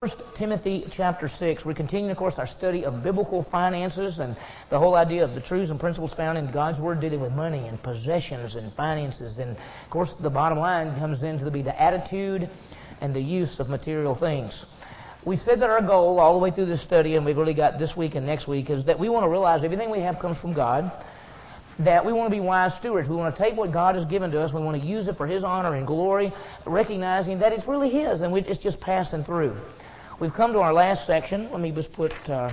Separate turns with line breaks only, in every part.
Timothy chapter 6. We're continuing, of course, our study of biblical finances and the whole idea of the truths and principles found in God's Word dealing with money and possessions and finances. And, of course, the bottom line comes in to be the attitude and the use of material things. We said that our goal all the way through this study, and we've really got this week and next week, is that we want to realize everything we have comes from God, that we want to be wise stewards. We want to take what God has given to us, we want to use it for His honor and glory, recognizing that it's really His and it's just passing through. We've come to our last section. Let me just put...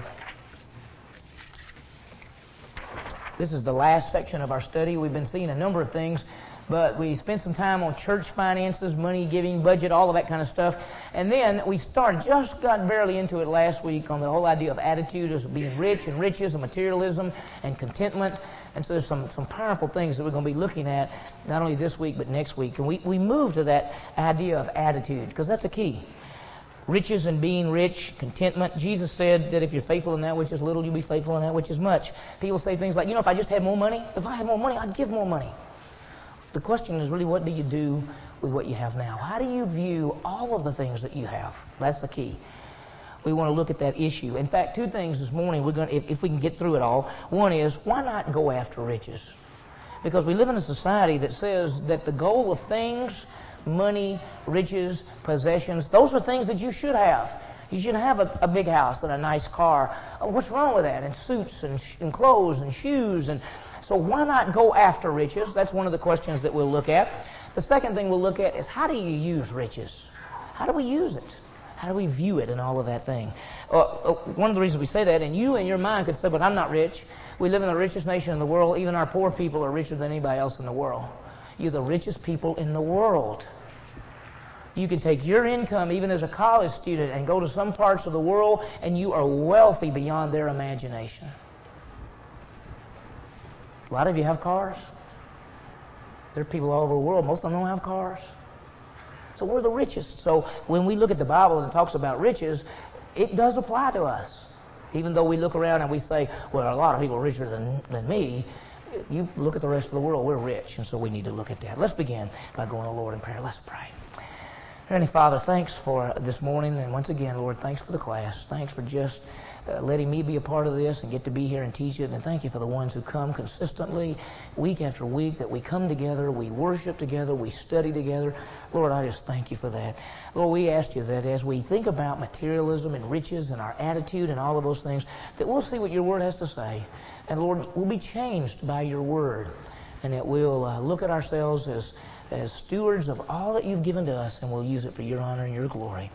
this is the last section of our study. We've been seeing a number of things, but we spent some time on church finances, money giving, budget, all of that kind of stuff. And then we just got barely into it last week on the whole idea of attitude as being rich and riches and materialism and contentment. And so there's some powerful things that we're going to be looking at, not only this week but next week. And we move to that idea of attitude, because that's the key. Riches and being rich, contentment. Jesus said that if you're faithful in that which is little, you'll be faithful in that which is much. People say things like, if I just had more money, if I had more money, I'd give more money. The question is really, what do you do with what you have now? How do you view all of the things that you have? That's the key. We want to look at that issue. In fact, two things this morning, if we can get through it all. One is, why not go after riches? Because we live in a society that says that the goal of things, money, riches, possessions, those are things that you should have. You should have a big house and a nice car. What's wrong with that? And suits and clothes and shoes. And so why not go after riches? That's one of the questions that we'll look at. The second thing we'll look at is, how do you use riches? How do we use it? How do we view it and all of that thing? One of the reasons we say that, and you in your mind could say, but I'm not rich. We live in the richest nation in the world. Even our poor people are richer than anybody else in the world. You're the richest people in the world. You can take your income, even as a college student, and go to some parts of the world, and you are wealthy beyond their imagination. A lot of you have cars. There are people all over the world. Most of them don't have cars. So we're the richest. So when we look at the Bible and it talks about riches, it does apply to us. Even though we look around and we say, well, a lot of people are richer than me. You look at the rest of the world, we're rich. And so we need to look at that. Let's begin by going to the Lord in prayer. Let's pray. Heavenly Father, thanks for this morning. And once again, Lord, thanks for the class. Thanks for just letting me be a part of this and get to be here and teach it. And thank you for the ones who come consistently, week after week, that we come together, we worship together, we study together. Lord, I just thank you for that. Lord, we ask you that as we think about materialism and riches and our attitude and all of those things, that we'll see what your word has to say. And Lord, we'll be changed by your word. And that we'll look at ourselves as stewards of all that you've given to us, and we'll use it for your honor and your glory.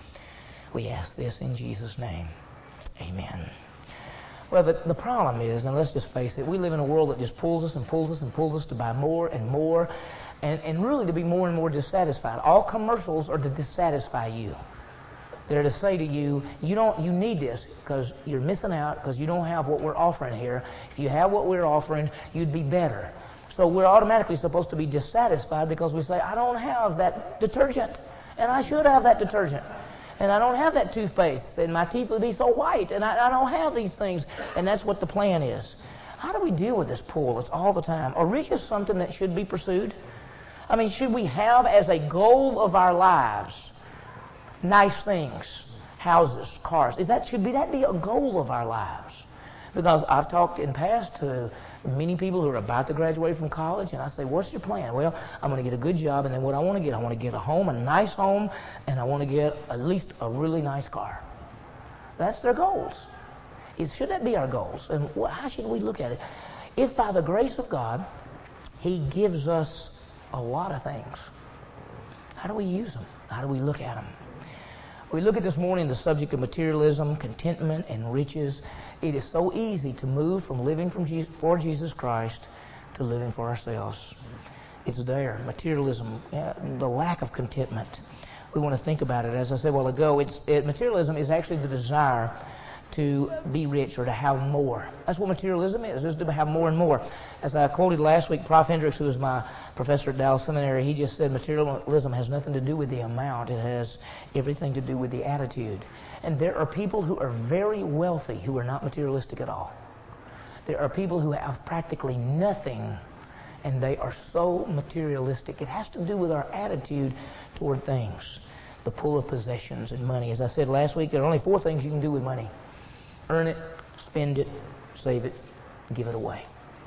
We ask this in Jesus' name. Amen. Well, the problem is, and let's just face it, we live in a world that just pulls us and pulls us and pulls us to buy more and more, and really to be more and more dissatisfied. All commercials are to dissatisfy you. They're to say to you, you need this because you're missing out because you don't have what we're offering here. If you have what we're offering, you'd be better. So we're automatically supposed to be dissatisfied because we say, I don't have that detergent, and I should have that detergent. And I don't have that toothpaste, and my teeth would be so white, and I don't have these things. And that's what the plan is. How do we deal with this pull? It's all the time. Are riches something that should be pursued? I mean, should we have as a goal of our lives nice things, houses, cars? Should that be a goal of our lives? Because I've talked in past to many people who are about to graduate from college, and I say, what's your plan? Well, I'm going to get a good job, and then what I want to get a home, a nice home, and I want to get at least a really nice car. That's their goals. Should that be our goals? And how should we look at it? If by the grace of God, He gives us a lot of things, how do we use them? How do we look at them? We look at this morning the subject of materialism, contentment, and riches. It is so easy to move from living for Jesus Christ to living for ourselves. It's there. Materialism, the lack of contentment. We want to think about it. As I said a while ago, materialism is actually the desire to be rich or to have more. That's what materialism is to have more and more. As I quoted last week, Prof. Hendricks, who was my professor at Dallas Seminary, he just said materialism has nothing to do with the amount. It has everything to do with the attitude. And there are people who are very wealthy who are not materialistic at all. There are people who have practically nothing and they are so materialistic. It has to do with our attitude toward things. the pull of possessions and money. As I said last week, there are only 4 things you can do with money. Earn it, spend it, save it, and give it away.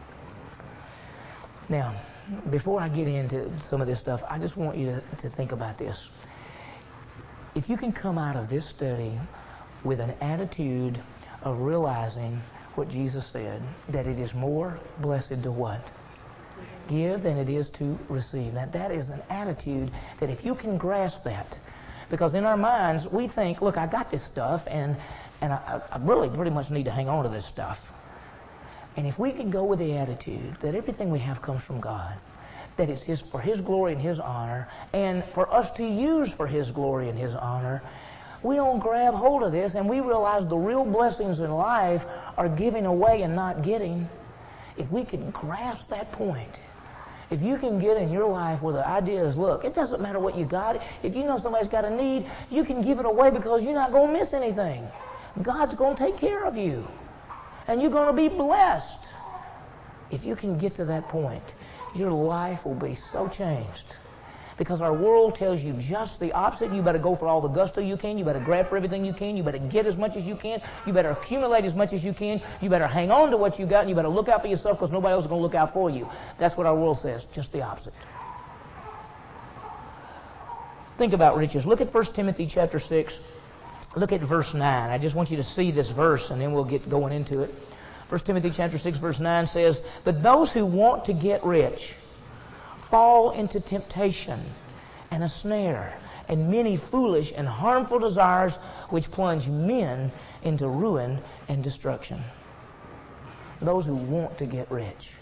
Now, before I get into some of this stuff, I just want you to think about this. If you can come out of this study with an attitude of realizing what Jesus said, that it is more blessed to what? Give than it is to receive. Now, that is an attitude that if you can grasp that, because in our minds we think, look, I got this stuff, and I really pretty much need to hang on to this stuff. And if we can go with the attitude that everything we have comes from God, that it's for His glory and His honor, and for us to use for His glory and His honor, we don't grab hold of this and we realize the real blessings in life are giving away and not getting. If we can grasp that point, if you can get in your life where the idea is, look, it doesn't matter what you got. If you know somebody's got a need, you can give it away because you're not going to miss anything. God's going to take care of you. And you're going to be blessed. If you can get to that point, your life will be so changed. Because our world tells you just the opposite. You better go for all the gusto you can. You better grab for everything you can. You better get as much as you can. You better accumulate as much as you can. You better hang on to what you got. And you better look out for yourself because nobody else is going to look out for you. That's what our world says. Just the opposite. Think about riches. Look at 1 Timothy chapter 6. Look at verse 9. I just want you to see this verse and then we'll get going into it. 1 Timothy chapter 6 verse 9 says, "But those who want to get rich fall into temptation and a snare and many foolish and harmful desires which plunge men into ruin and destruction." Those who want to get rich.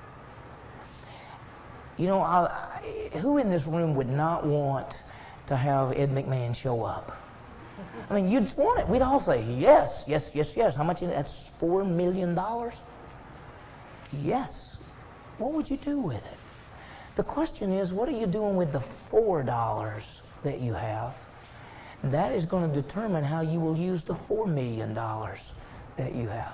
You know, who in this room would not want to have Ed McMahon show up? I mean, you'd want it. We'd all say, yes, yes, yes, yes. How much? That's $4 million? Yes. What would you do with it? The question is, what are you doing with the $4 that you have? That is going to determine how you will use the $4 million that you have.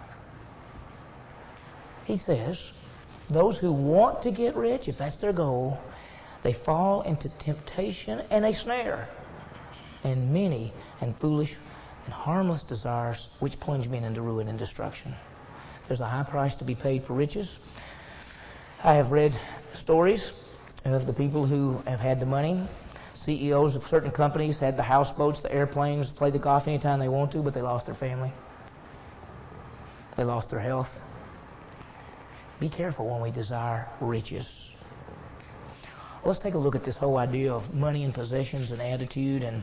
He says, those who want to get rich, if that's their goal, they fall into temptation and a snare, and many and foolish and harmless desires which plunge men into ruin and destruction. There's a high price to be paid for riches. I have read stories of the people who have had the money. CEOs of certain companies had the houseboats, the airplanes, play the golf anytime they want to, but they lost their family. They lost their health. Be careful when we desire riches. Let's take a look at this whole idea of money and possessions and attitude. And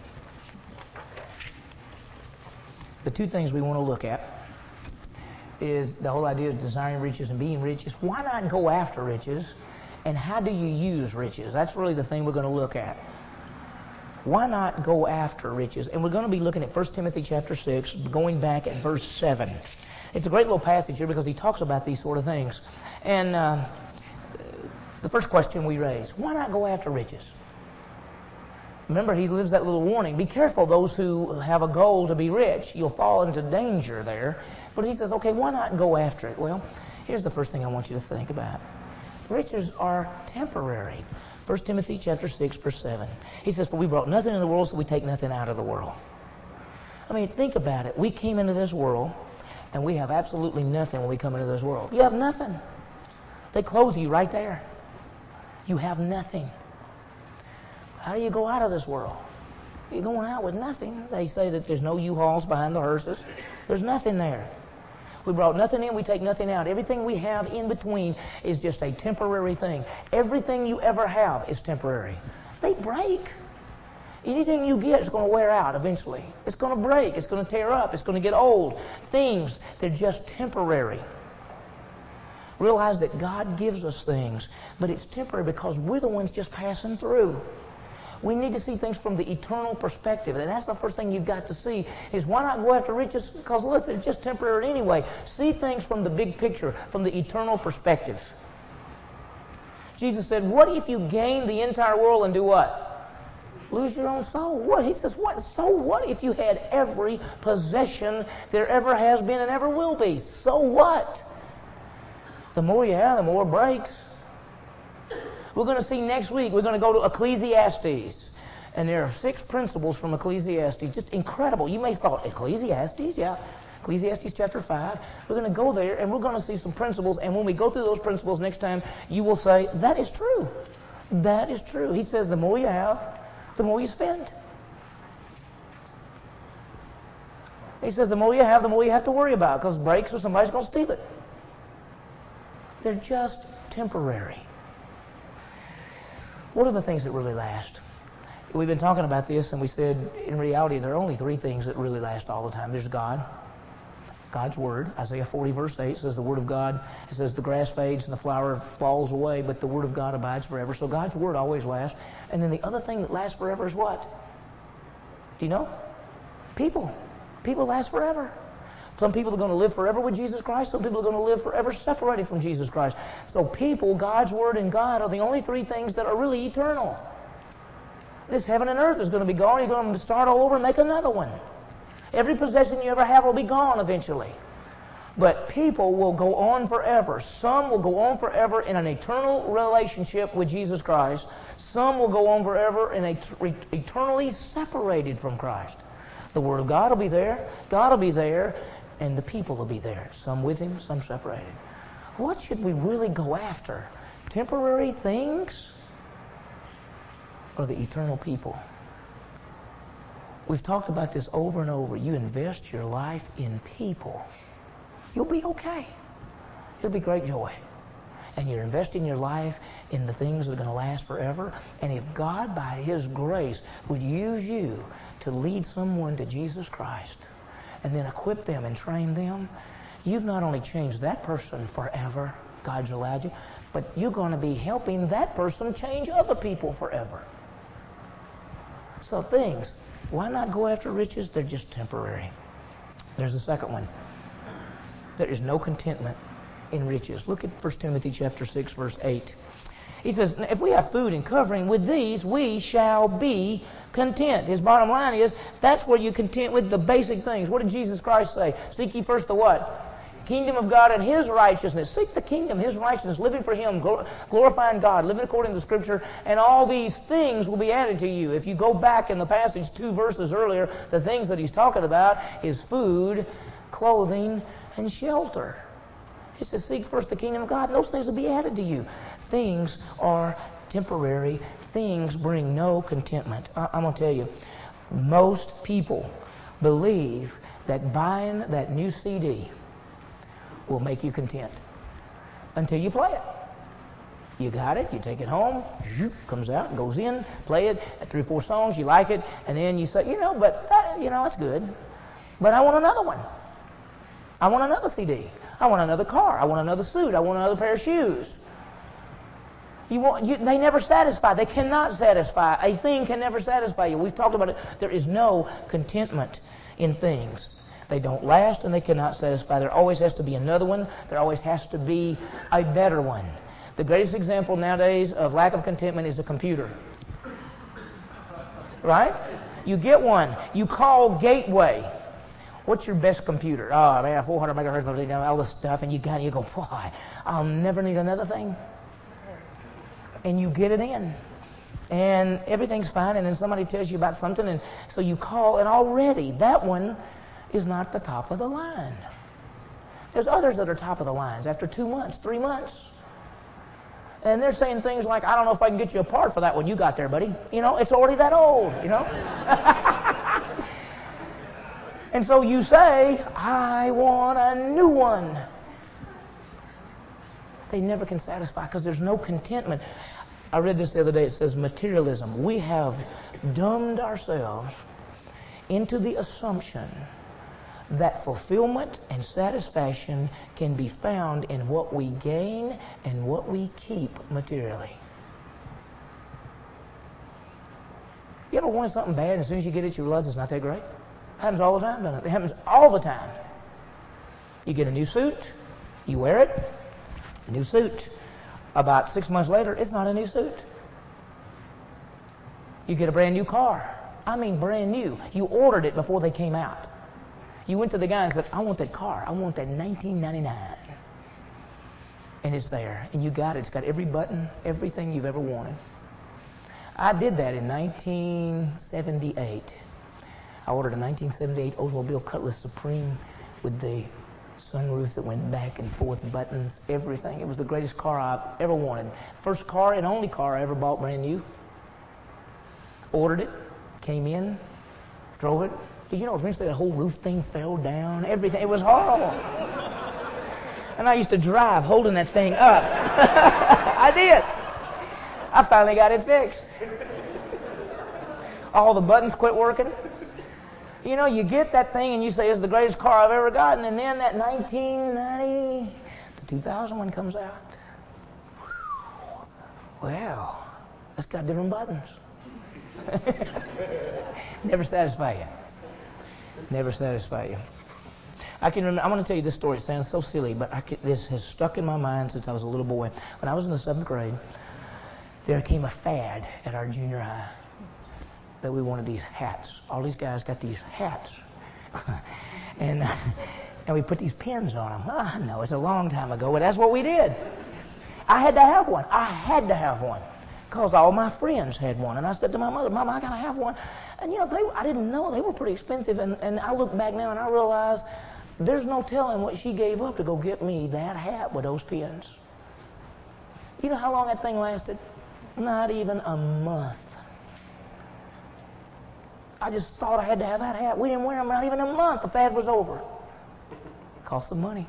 the 2 things we want to look at is the whole idea of desiring riches and being rich. Is why not go after riches, and how do you use riches? That's really the thing we're going to look at. Why not go after riches? And we're going to be looking at 1 Timothy chapter 6, going back at verse 7. It's a great little passage here because he talks about these sort of things. And the first question we raise, why not go after riches? Remember, he leaves that little warning. Be careful, those who have a goal to be rich. You'll fall into danger there. But he says, okay, why not go after it? Well, here's the first thing I want you to think about. Riches are temporary. 1 Timothy chapter 6, verse 7. He says, for we brought nothing into the world, so we take nothing out of the world. I mean, think about it. We came into this world, and we have absolutely nothing when we come into this world. You have nothing. They clothe you right there. You have nothing. How do you go out of this world? You're going out with nothing. They say that there's no U-Hauls behind the hearses. There's nothing there. We brought nothing in, we take nothing out. Everything we have in between is just a temporary thing. Everything you ever have is temporary. They break. Anything you get is going to wear out eventually. It's going to break. It's going to tear up. It's going to get old. Things, they're just temporary. Realize that God gives us things, but it's temporary because we're the ones just passing through. We need to see things from the eternal perspective. And that's the first thing you've got to see is why not go after riches? Because listen, it's just temporary anyway. See things from the big picture, from the eternal perspective. Jesus said, what if you gain the entire world and do what? Lose your own soul. What? He says, what? So what if you had every possession there ever has been and ever will be? So what? The more you have, the more it breaks. We're going to see next week, we're going to go to Ecclesiastes. And there are 6 principles from Ecclesiastes, just incredible. You may have thought, Ecclesiastes? Yeah. Ecclesiastes chapter 5. We're going to go there and we're going to see some principles. And when we go through those principles next time, you will say, that is true. That is true. He says the more you have, the more you spend. He says the more you have, the more you have to worry about, because breaks or somebody's going to steal it. They're just temporary. What are the things that really last? We've been talking about this, and we said, in reality, there are only 3 things that really last all the time. There's God, God's Word. Isaiah 40, verse 8 says the Word of God, it says the grass fades and the flower falls away, but the Word of God abides forever. So God's Word always lasts. And then the other thing that lasts forever is what? Do you know? People. People last forever. Some people are going to live forever with Jesus Christ. Some people are going to live forever separated from Jesus Christ. So people, God's Word, and God are the only 3 things that are really eternal. This heaven and earth is going to be gone. You're going to start all over and make another one. Every possession you ever have will be gone eventually. But people will go on forever. Some will go on forever in an eternal relationship with Jesus Christ. Some will go on forever in eternally separated from Christ. The Word of God will be there. God will be there. And the people will be there. Some with Him, some separated. What should we really go after? Temporary things? Or the eternal people? We've talked about this over and over. You invest your life in people, you'll be okay. It'll be great joy. And you're investing your life in the things that are going to last forever. And if God, by His grace, would use you to lead someone to Jesus Christ and then equip them and train them, you've not only changed that person forever, God's allowed you, but you're going to be helping that person change other people forever. So things, why not go after riches? They're just temporary. There's the second one. There is no contentment in riches. Look at 1 Timothy chapter 6, verse 8. He says, if we have food and covering, with these we shall be content. His bottom line is, that's where you're content with the basic things. What did Jesus Christ say? Seek ye first the what? Kingdom of God and His righteousness. Seek the kingdom, His righteousness, living for Him, glorifying God, living according to the Scripture, and all these things will be added to you. If you go back in the passage 2 verses earlier, the things that he's talking about is food, clothing, and shelter. He says, seek first the kingdom of God, and those things will be added to you. Things are temporary. Things bring no contentment. I'm going to tell you, most people believe that buying that new CD will make you content until you play it. You got it, you take it home, comes out, goes in, play it, 3 or 4 songs, you like it, and then you say, it's good, but I want another one. I want another CD. I want another car. I want another suit. I want another pair of shoes. They never satisfy. They cannot satisfy. A thing can never satisfy you. We've talked about it. There is no contentment in things. They don't last and they cannot satisfy. There always has to be another one. There always has to be a better one. The greatest example nowadays of lack of contentment is a computer. Right? You get one. You call Gateway. What's your best computer? Oh, man, 400 megahertz, all this stuff. And you go, why? I'll never need another thing. And you get it in. And everything's fine. And then somebody tells you about something. And so you call. And already that one is not the top of the line. There's others that are top of the lines after 2 months, 3 months. And they're saying things like, I don't know if I can get you a part for that one you got there, buddy. It's already that old, And so you say, I want a new one. They never can satisfy because there's no contentment. I read this the other day. It says materialism. We have dumbed ourselves into the assumption that fulfillment and satisfaction can be found in what we gain and what we keep materially. You ever wanted something bad and as soon as you get it you realize it's not that great? It happens all the time, doesn't it? It happens all the time. You get a new suit, you wear it, new suit. About 6 months later, it's not a new suit. You get a brand new car. I mean brand new. You ordered it before they came out. You went to the guy and said, I want that car. I want that 1999. And it's there. And you got it. It's got every button, everything you've ever wanted. I did that in 1978. I ordered a 1978 Oldsmobile Cutlass Supreme with the sunroof that went back and forth, buttons, everything. It was the greatest car I've ever wanted. First car and only car I ever bought brand new. Ordered it, came in, drove it. Did you know eventually the whole roof thing fell down? Everything. It was horrible. And I used to drive holding that thing up. I did. I finally got it fixed. All the buttons quit working. You know, you get that thing and you say, it's the greatest car I've ever gotten. And then that 1990, the 2000 one comes out. Well, it's got different buttons. Never satisfy you. Never satisfy you. I can remember, I'm going to tell you this story. It sounds so silly, but this has stuck in my mind since I was a little boy. When I was in the 7th grade, there came a fad at our junior high that we wanted these hats. All these guys got these hats. and we put these pins on them. I know, it's a long time ago, but that's what we did. I had to have one. I had to have one because all my friends had one. And I said to my mother, Mama, I got to have one. And, you know, I didn't know. They were pretty expensive. And I look back now and I realize there's no telling what she gave up to go get me that hat with those pins. You know how long that thing lasted? Not even a month. I just thought I had to have that hat. We didn't wear them not even a month. The fad was over. It cost some money.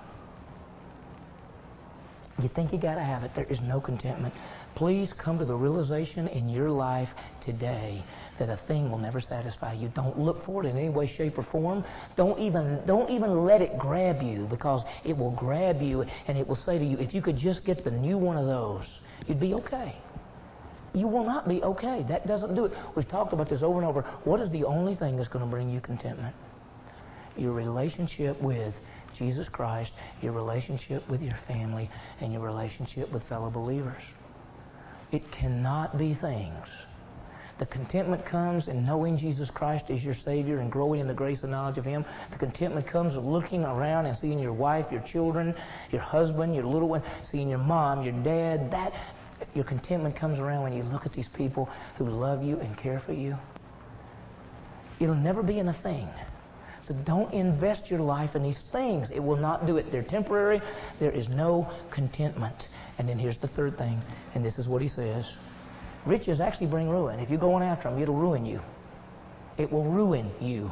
You think you got to have it. There is no contentment. Please come to the realization in your life today that a thing will never satisfy you. Don't look for it in any way, shape, or form. Don't even let it grab you, because it will grab you and it will say to you, if you could just get the new one of those, you'd be okay. You will not be okay. That doesn't do it. We've talked about this over and over. What is the only thing that's going to bring you contentment? Your relationship with Jesus Christ, your relationship with your family, and your relationship with fellow believers. It cannot be things. The contentment comes in knowing Jesus Christ as your Savior and growing in the grace and knowledge of Him. The contentment comes of looking around and seeing your wife, your children, your husband, your little one, seeing your mom, your dad. Your contentment comes around when you look at these people who love you and care for you. It'll never be in a thing. So don't invest your life in these things. It will not do it. They're temporary. There is no contentment. And then here's the third thing, and this is what he says. Riches actually bring ruin. If you're going after them, it'll ruin you. It will ruin you.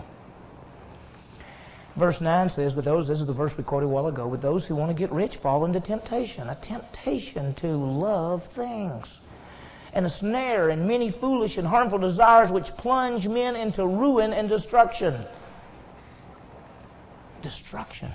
Verse 9 says, this is the verse we quoted a while ago, with those who want to get rich fall into temptation, a temptation to love things, and a snare and many foolish and harmful desires which plunge men into ruin and destruction. Destruction.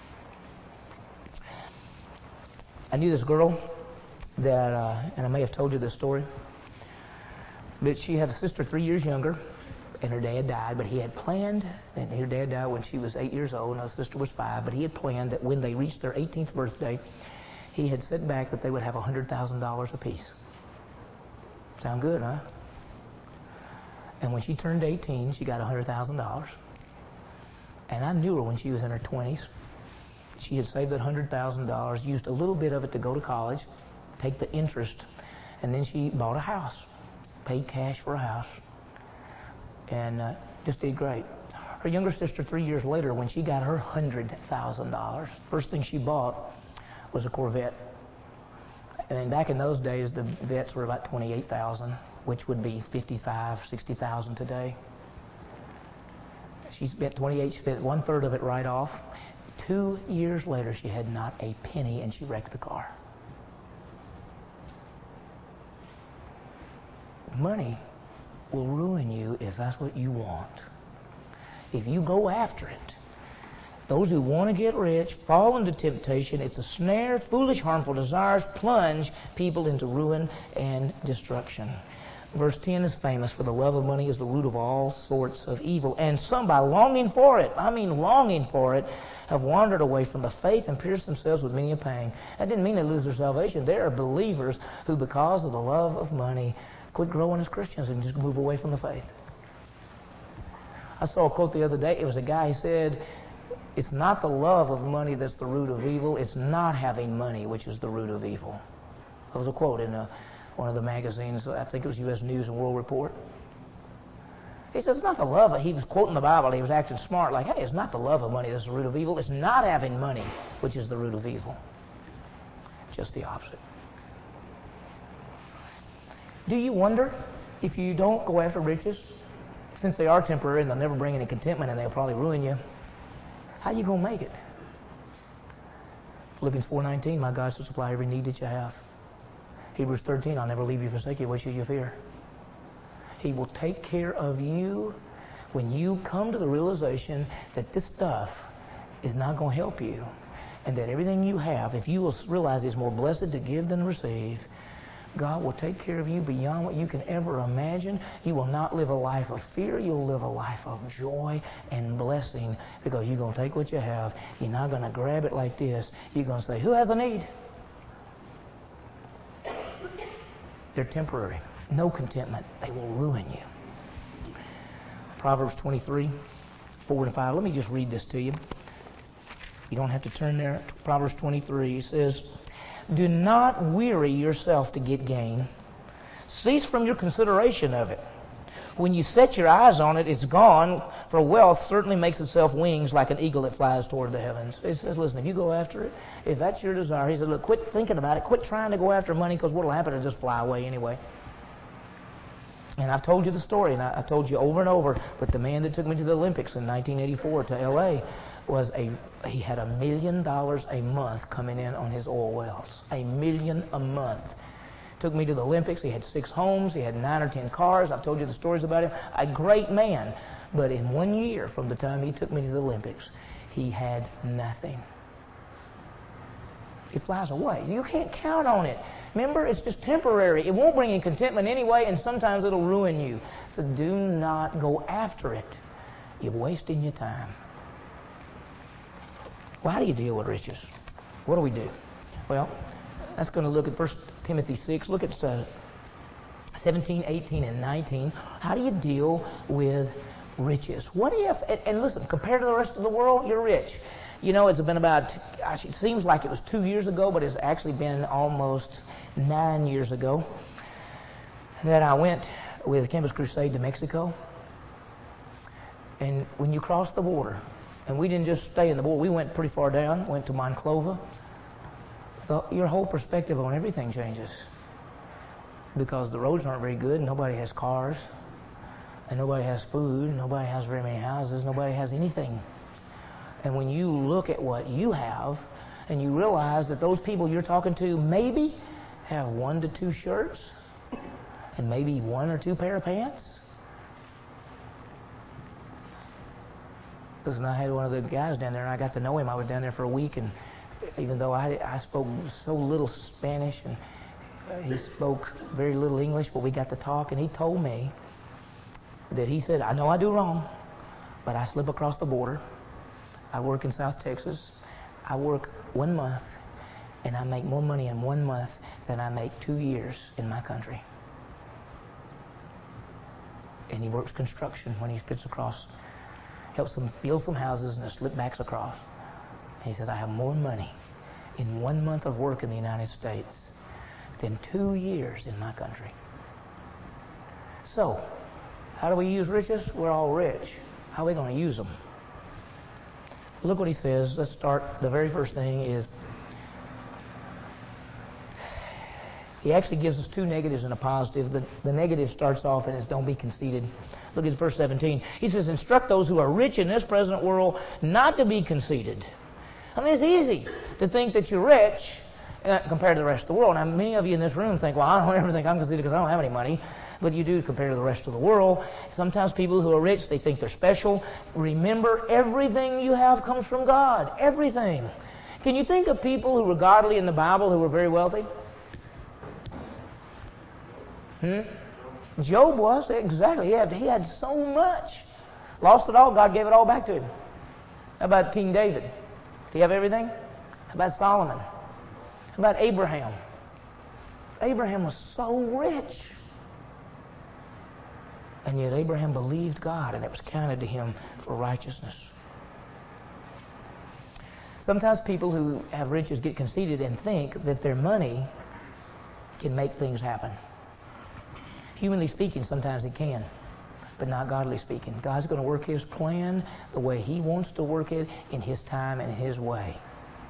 I knew this girl that, and I may have told you this story, but she had a sister 3 years younger, and her dad died, but he had planned, and her dad died when she was 8 years old, and her sister was 5, but he had planned that when they reached their 18th birthday, he had set back that they would have $100,000 apiece. Sound good, huh? And when she turned 18, she got $100,000. And I knew her when she was in her 20s. She had saved that $100,000, used a little bit of it to go to college, take the interest, and then she bought a house, paid cash for a house, and just did great. Her younger sister, 3 years later, when she got her $100,000, first thing she bought was a Corvette. And back in those days, the Vettes were about $28,000, which would be $55,000, $60,000 today. She spent $28,000, she spent 1/3 of it right off. 2 years later, she had not a penny, and she wrecked the car. Money will ruin you if that's what you want. If you go after it, those who want to get rich fall into temptation. It's a snare. Foolish, harmful desires plunge people into ruin and destruction. Verse 10 is famous, for the love of money is the root of all sorts of evil. And some, by longing for it, have wandered away from the faith and pierced themselves with many a pang. That didn't mean they lose their salvation. There are believers who, because of the love of money, quit growing as Christians and just move away from the faith. I saw a quote the other day. It was a guy who said, it's not the love of money that's the root of evil. It's not having money which is the root of evil. That was a quote in one of the magazines. I think it was U.S. News and World Report. He says, it's not the love of, he was quoting the Bible, he was acting smart, like, hey, it's not the love of money that's the root of evil, it's not having money which is the root of evil. Just the opposite. Do you wonder if you don't go after riches, since they are temporary and they'll never bring any contentment and they'll probably ruin you, how are you going to make it? Philippians 4:19, my God shall supply every need that you have. Hebrews 13, I'll never leave you, forsake you, what should you fear? He will take care of you when you come to the realization that this stuff is not going to help you, and that everything you have, if you will realize it's more blessed to give than receive, God will take care of you beyond what you can ever imagine. You will not live a life of fear. You'll live a life of joy and blessing, because you're going to take what you have. You're not going to grab it like this. You're going to say, who has a need? They're temporary. No contentment. They will ruin you. Proverbs 23, 4 and 5. Let me just read this to you. You don't have to turn there. Proverbs 23 says, do not weary yourself to get gain. Cease from your consideration of it. When you set your eyes on it, it's gone, for wealth certainly makes itself wings like an eagle that flies toward the heavens. He says, listen, if you go after it, if that's your desire, he said, look, quit thinking about it. Quit trying to go after money, because what will happen is just fly away anyway. And I've told you the story, and I told you over and over, but the man that took me to the Olympics in 1984 to L.A., he had $1 million a month coming in on his oil wells. $1 million a month. Took me to the Olympics. He had 6 homes. He had 9 or 10 cars. I've told you the stories about him. A great man. But in 1 year from the time he took me to the Olympics, he had nothing. It flies away. You can't count on it. Remember, it's just temporary. It won't bring you contentment anyway, and sometimes it'll ruin you. So do not go after it. You're wasting your time. Well, how do you deal with riches? What do we do? Well, that's going to look at 1 Timothy 6. Look at 17, 18, and 19. How do you deal with riches? What if, and listen, compared to the rest of the world, you're rich. You know, it's been about, gosh, it seems like it was 2 years ago, but it's actually been almost 9 years ago that I went with Campus Crusade to Mexico. And when you cross the border, and we didn't just stay in the border, we went pretty far down, went to Monclova. Your whole perspective on everything changes, because the roads aren't very good, and nobody has cars, and nobody has food, and nobody has very many houses, nobody has anything. And when you look at what you have, and you realize that those people you're talking to maybe have 1 to 2 shirts, and maybe 1 or 2 pair of pants. Listen, I had one of the guys down there, and I got to know him. I was down there for a week, and even though I spoke so little Spanish, and he spoke very little English, but we got to talk, and he told me that he said, I know I do wrong, but I slip across the border. I work in South Texas. I work 1 month, and I make more money in 1 month than I make 2 years in my country. And he works construction when he gets across, helps them build some houses and slip backs across. He said, I have more money in 1 month of work in the United States than 2 years in my country. So, how do we use riches? We're all rich. How are we going to use them? Look what he says. Let's start. The very first thing is, he actually gives us 2 negatives and a positive. The negative starts off and is don't be conceited. Look at verse 17. He says, instruct those who are rich in this present world not to be conceited. I mean, it's easy to think that you're rich compared to the rest of the world. Now, many of you in this room think, well, I don't ever think I'm conceited because I don't have any money. But you do compared to the rest of the world. Sometimes people who are rich, they think they're special. Remember, everything you have comes from God. Everything. Can you think of people who were godly in the Bible who were very wealthy? Job was, exactly. He had so much. Lost it all, God gave it all back to him. How about King David? Did he have everything? How about Solomon? How about Abraham? Abraham was so rich. And yet Abraham believed God, and it was counted to him for righteousness. Sometimes people who have riches get conceited and think that their money can make things happen. Humanly speaking, sometimes it can, but not godly speaking. God's going to work His plan the way He wants to work it in His time and His way.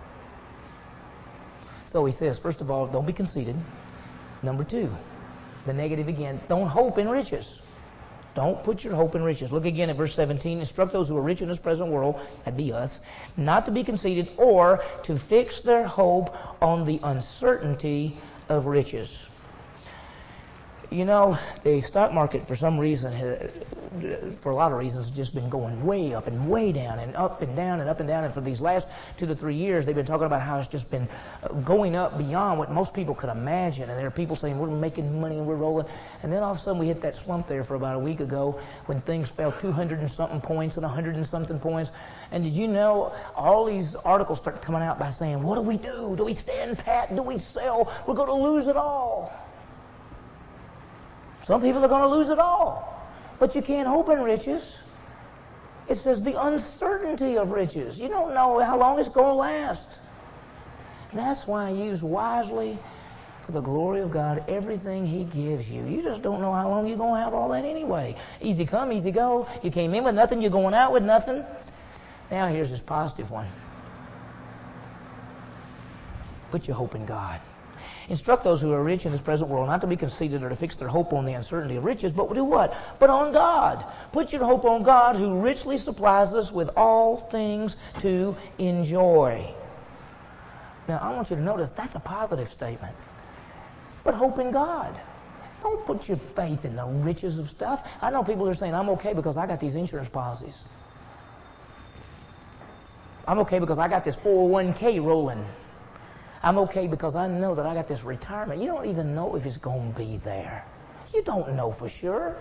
So He says, first of all, don't be conceited. Number 2, the negative again, don't hope in riches. Don't put your hope in riches. Look again at verse 17. Instruct those who are rich in this present world, that'd be us, not to be conceited or to fix their hope on the uncertainty of riches. You know, the stock market, for some reason, for a lot of reasons, has just been going way up and way down and up and down and up and down. And for these last 2 to 3 years, they've been talking about how it's just been going up beyond what most people could imagine. And there are people saying, we're making money and we're rolling. And then all of a sudden, we hit that slump there for about a week ago when things fell 200 and something points and 100 and something points. And did you know all these articles start coming out by saying, what do we do? Do we stand pat? Do we sell? We're going to lose it all. Some people are going to lose it all. But you can't hope in riches. It says the uncertainty of riches. You don't know how long it's going to last. That's why I use wisely for the glory of God everything He gives you. You just don't know how long you're going to have all that anyway. Easy come, easy go. You came in with nothing, you're going out with nothing. Now here's this positive one. Put your hope in God. Instruct those who are rich in this present world not to be conceited or to fix their hope on the uncertainty of riches, but do what? But on God. Put your hope on God who richly supplies us with all things to enjoy. Now, I want you to notice that's a positive statement. But hope in God. Don't put your faith in the riches of stuff. I know people are saying, I'm okay because I got these insurance policies. I'm okay because I got this 401k rolling. I'm okay because I know that I got this retirement. You don't even know if it's going to be there. You don't know for sure.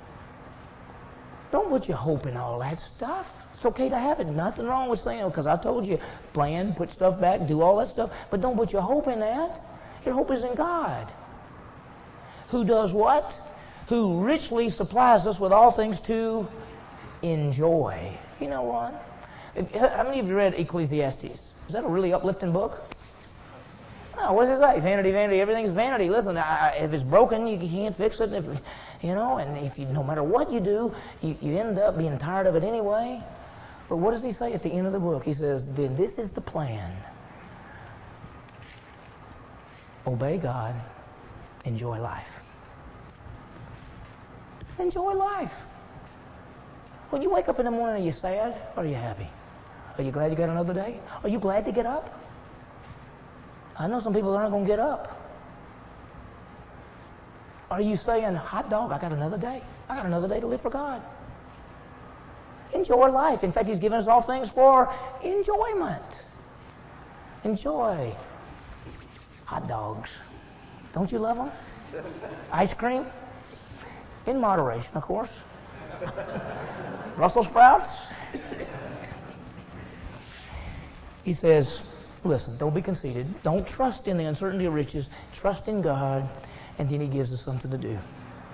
Don't put your hope in all that stuff. It's okay to have it. Nothing wrong with saying, because I told you, plan, put stuff back, do all that stuff. But don't put your hope in that. Your hope is in God. Who does what? Who richly supplies us with all things to enjoy. You know what? How many of you read Ecclesiastes? Is that a really uplifting book? No, what does it say? Vanity, vanity, everything's vanity. Listen, if it's broken, you can't fix it. And if you, no matter what you do, you end up being tired of it anyway. But what does he say at the end of the book? He says, then this is the plan. Obey God. Enjoy life. Enjoy life. When you wake up in the morning, are you sad or are you happy? Are you glad you got another day? Are you glad to get up? I know some people aren't going to get up. Are you saying, hot dog, I got another day. I got another day to live for God. Enjoy life. In fact, He's given us all things for enjoyment. Enjoy hot dogs. Don't you love them? Ice cream? In moderation, of course. Brussels sprouts? He says, listen, don't be conceited. Don't trust in the uncertainty of riches. Trust in God, and then He gives us something to do.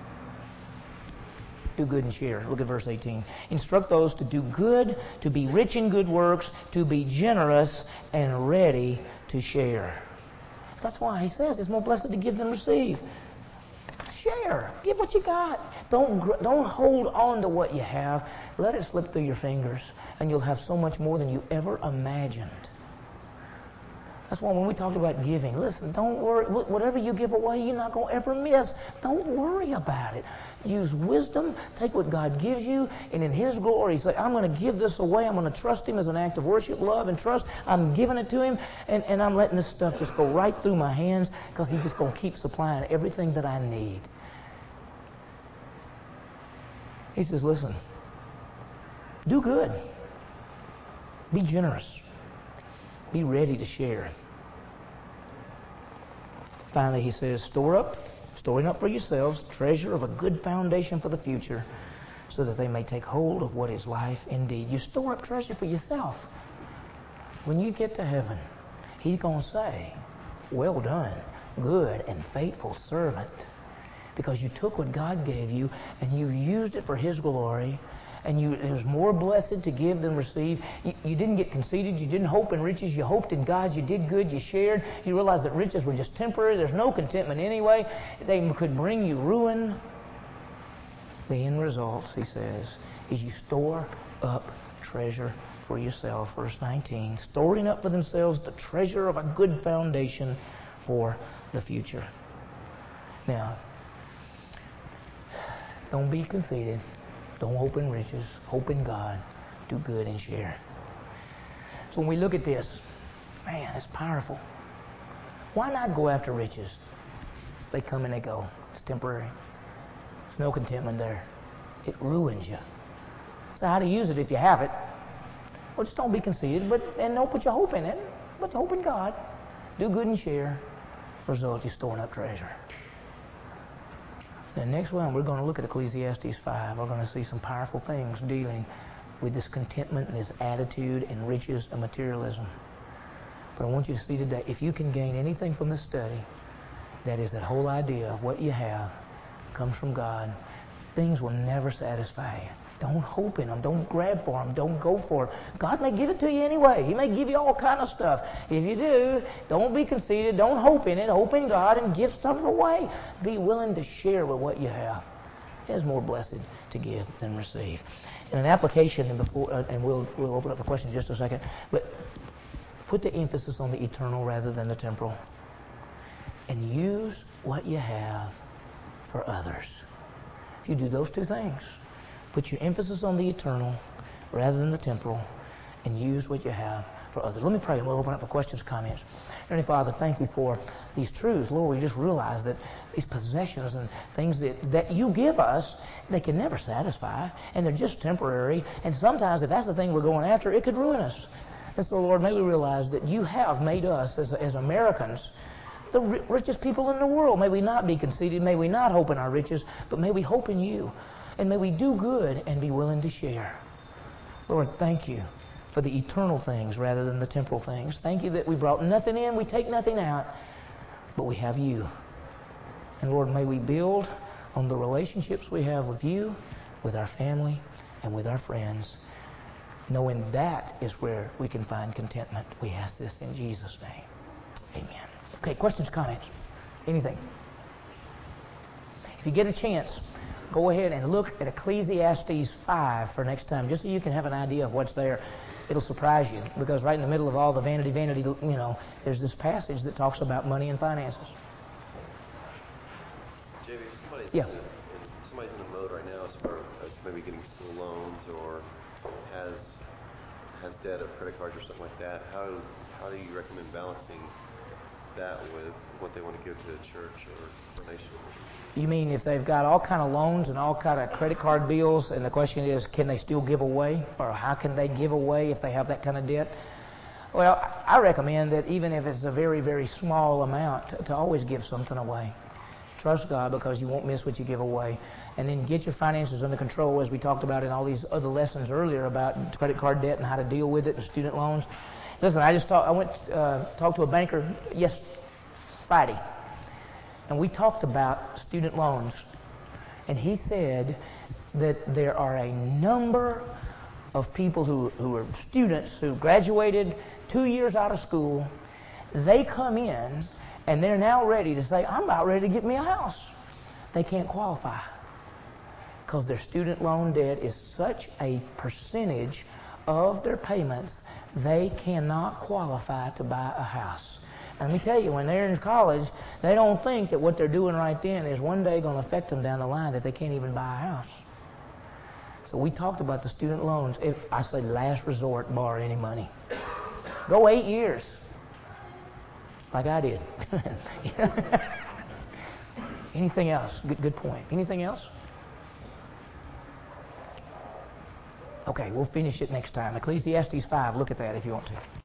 Do good and share. Look at verse 18. Instruct those to do good, to be rich in good works, to be generous and ready to share. That's why He says it's more blessed to give than receive. Share. Give what you got. Don't hold on to what you have. Let it slip through your fingers, and you'll have so much more than you ever imagined. That's why when we talk about giving, listen, don't worry. Whatever you give away, you're not going to ever miss. Don't worry about it. Use wisdom. Take what God gives you, and in His glory, say, I'm going to give this away. I'm going to trust Him as an act of worship, love, and trust. I'm giving it to Him, and I'm letting this stuff just go right through my hands because He's just going to keep supplying everything that I need. He says, listen, do good. Be generous. Be ready to share. Finally, he says, storing up for yourselves treasure of a good foundation for the future, so that they may take hold of what is life indeed. You store up treasure for yourself. When you get to heaven, He's going to say, well done, good and faithful servant. Because you took what God gave you and you used it for His glory. And it was more blessed to give than receive. You didn't get conceited. You didn't hope in riches. You hoped in God. You did good. You shared. You realized that riches were just temporary. There's no contentment anyway. They could bring you ruin. The end result, he says, is you store up treasure for yourself. Verse 19, storing up for themselves the treasure of a good foundation for the future. Now, don't be conceited. Don't hope in riches. Hope in God. Do good and share. So when we look at this, man, it's powerful. Why not go after riches? They come and they go. It's temporary. There's no contentment there. It ruins you. So how to use it if you have it? Well, just don't be conceited, and don't put your hope in it. But hope in God. Do good and share. Result, you're storing up treasure. The next one, we're going to look at Ecclesiastes 5. We're going to see some powerful things dealing with this contentment and this attitude and riches and materialism. But I want you to see today, if you can gain anything from this study, that is that whole idea of what you have comes from God. Things will never satisfy you. Don't hope in them. Don't grab for them. Don't go for it. God may give it to you anyway. He may give you all kind of stuff. If you do, don't be conceited. Don't hope in it. Hope in God and give stuff away. Be willing to share with what you have. It's more blessed to give than receive. In an application, and we'll open up for questions in just a second, but put the emphasis on the eternal rather than the temporal. And use what you have for others. If you do those two things, put your emphasis on the eternal rather than the temporal, and use what you have for others. Let me pray, and we'll open up for questions, comments. Heavenly Father, thank you for these truths. Lord, we just realize that these possessions and things that you give us, they can never satisfy, and they're just temporary. And sometimes, if that's the thing we're going after, it could ruin us. And so, Lord, may we realize that you have made us as Americans the richest people in the world. May we not be conceited. May we not hope in our riches, but may we hope in you. And may we do good and be willing to share. Lord, thank you for the eternal things rather than the temporal things. Thank you that we brought nothing in, we take nothing out, but we have you. And Lord, may we build on the relationships we have with you, with our family, and with our friends, knowing that is where we can find contentment. We ask this in Jesus' name. Amen. Okay, questions, comments? Anything? If you get a chance, go ahead and look at Ecclesiastes 5 for next time, just so you can have an idea of what's there. It'll surprise you, because right in the middle of all the vanity, there's this passage that talks about money and finances.
JV, somebody's in a mode right now as far as maybe getting school loans or has debt of credit cards or something like that. How do you recommend balancing that with what they want to give to a church or donation?
You mean if they've got all kind of loans and all kind of credit card bills, and the question is, can they still give away, or how can they give away if they have that kind of debt? Well, I recommend that even if it's a very, very small amount, to always give something away. Trust God, because you won't miss what you give away. And then get your finances under control, as we talked about in all these other lessons earlier about credit card debt and how to deal with it and student loans. Listen, I went talked to a banker Friday, and we talked about student loans. And he said that there are a number of people who are students who graduated 2 years out of school. They come in and they're now ready to say, I'm about ready to get me a house. They can't qualify because their student loan debt is such a percentage of their payments, they cannot qualify to buy a house. And let me tell you, when they're in college, they don't think that what they're doing right then is one day going to affect them down the line, that they can't even buy a house. So we talked about the student loans. I say last resort, borrow any money. Go 8 years, like I did. Anything else? Good point. Anything else? Okay, we'll finish it next time. Ecclesiastes 5, look at that if you want to.